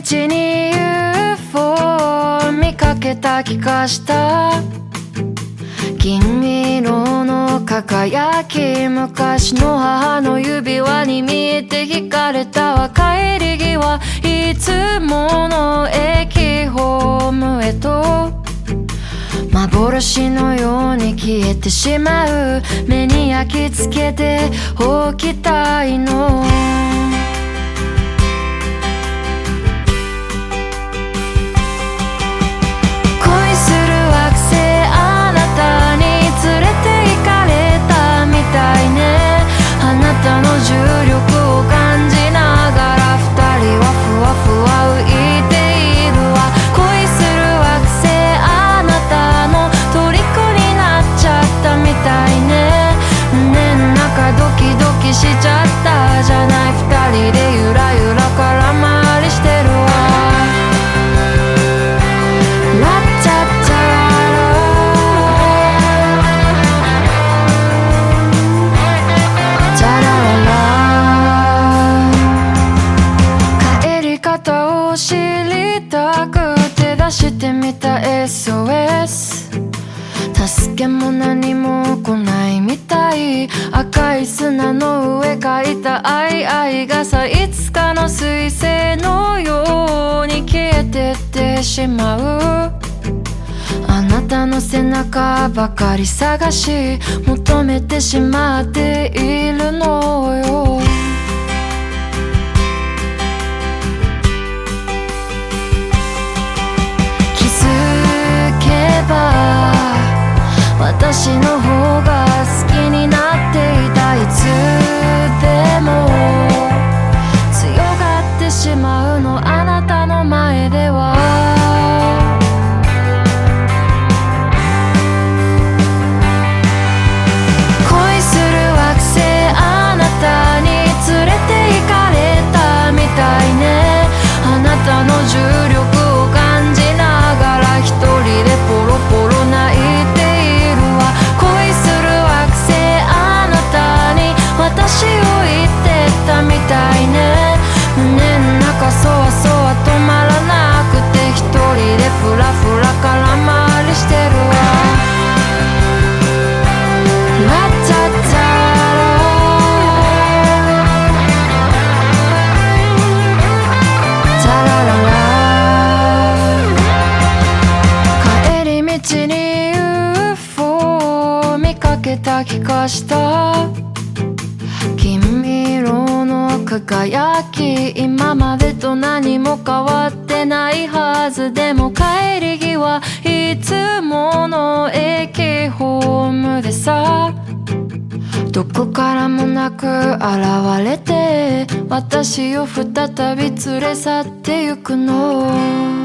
に UFO 見かけた気がした。金色の輝き、昔の母の指輪に見えて惹かれたわ。帰り際いつもの駅ホームへと幻のように消えてしまう。目に焼き付けておきたいの。恋する惑星、あなたに連れて行かれたみたいね。あなたの重力を感じながら二人はふわふわ浮いているわ。恋する惑星、あなたの虜になっちゃったみたいね。胸の中ドキドキしちゃったじゃない。二人でゆらゆら空回りしてるわ。ラッチャッチャラチャララ。帰り方を知りたくて出してみた SOS。 助けも何も来ないみたい。赤い砂の上描いた愛がさ、いつかの彗星のように消えてってしまう。あなたの背中ばかり探し求めてしまっているのよ。気づけば私の方が好きになっていた。いつでも強がってしまうの、あなたの前では。恋する惑星、あなたに連れて行かれたみたいね。あなたの重力を感じながら一人でポロポロ泣いているわ。恋する惑星、あなたに私を言ってたみたいね。胸の中そわそわ止まらなくて一人でフラフラ空回りしてるわ。ラッチャッチャラチャラララ。帰り道に UFO 見かけた気がした。金色の輝き、今までと何も変わってないはず。でも帰り際いつもの駅ホームでさ、どこからもなく現れて私を再び連れ去ってゆくの。